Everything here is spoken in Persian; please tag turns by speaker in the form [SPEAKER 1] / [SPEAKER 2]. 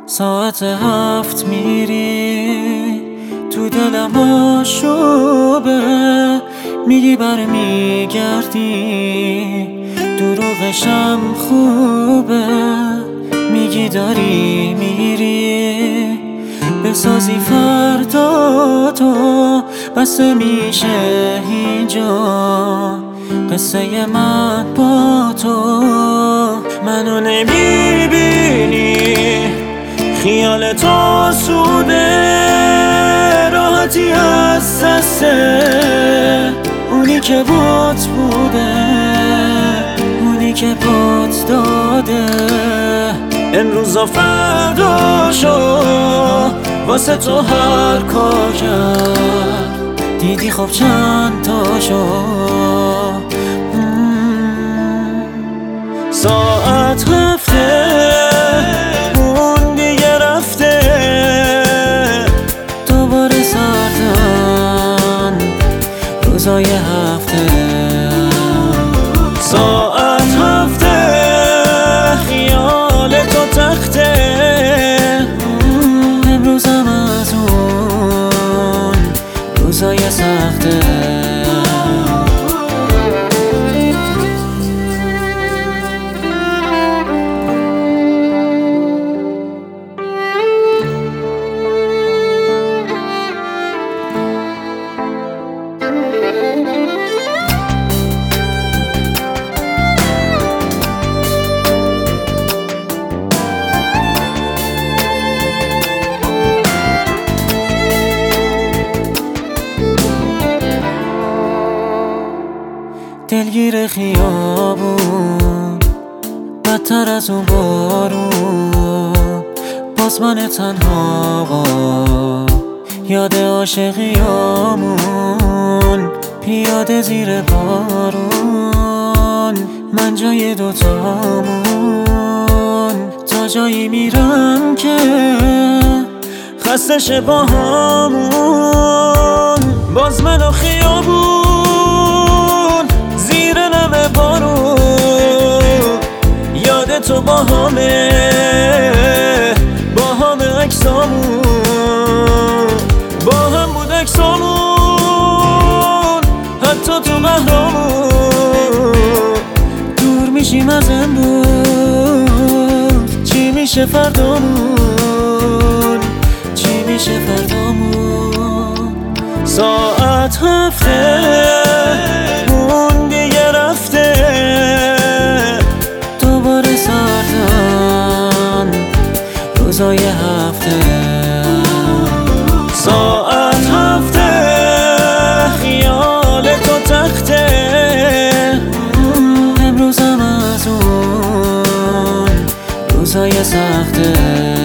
[SPEAKER 1] ساعت 7 میری تو دلم آشوبه، میگی برمیگردی دروغشم خوبه، میگی داری میری بسازی فردا تو، بسه میشه اینجا قصه من با تو. منو نمیبینی خیال تو سوده، راحتی از دسته اونی که بات بوده، اونی که بات داده. امروز و فرداشو واسه تو هر کار کرد، دیدی خب چند تاشو. ساعت رفته اون دیگه رفته، دوباره سردن روزای هفته. ساعت رفته خیال تو تخته، امروزم از اون روزای سخته. دلگیر خیابون بدتر از اون بارون، باز من تنها یاد عاشقیامون، پیاده زیر بارون من جای دوتامون. تا جایی میرم که خسته شه باهامون، باز من و خیابون زیر نم بارون. یاد تو با همه عکسامون، با هم بود عکسامون حتی تو قهرامون. دور میشیم از امروز، چی میشه فردامون، چی میشه فردامون. ساعت هفته اون دیگه رفته، دوباره سردن روزای هفته. ساعت هفته خیال تو تخته، امروزم از اون روزای سخته.